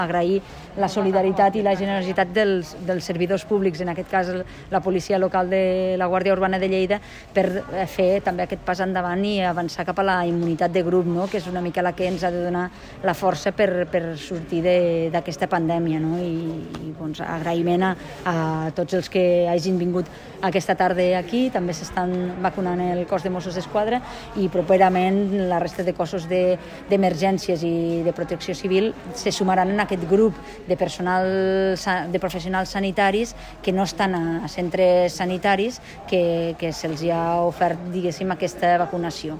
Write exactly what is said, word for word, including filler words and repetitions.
Agrair la solidaritat i la generositat dels, dels servidors públics, en aquest cas la policia local de la Guàrdia Urbana de Lleida, per fer també aquest pas endavant i avançar cap a la immunitat de grup, no? Que és una mica la que ens ha de donar la força per, per sortir d'aquesta pandèmia. No? I, i doncs, agraïment a, a tots els que hagin vingut aquesta tarda aquí, també s'estan vacunant el cos de Mossos d'Esquadra i properament la resta de cossos d'emergències i de protecció civil se sumaran en aquest grup de personal, de professionals sanitaris que no estan a centres sanitaris que, que se'ls ha ofert, diguéssim, aquesta vacunació.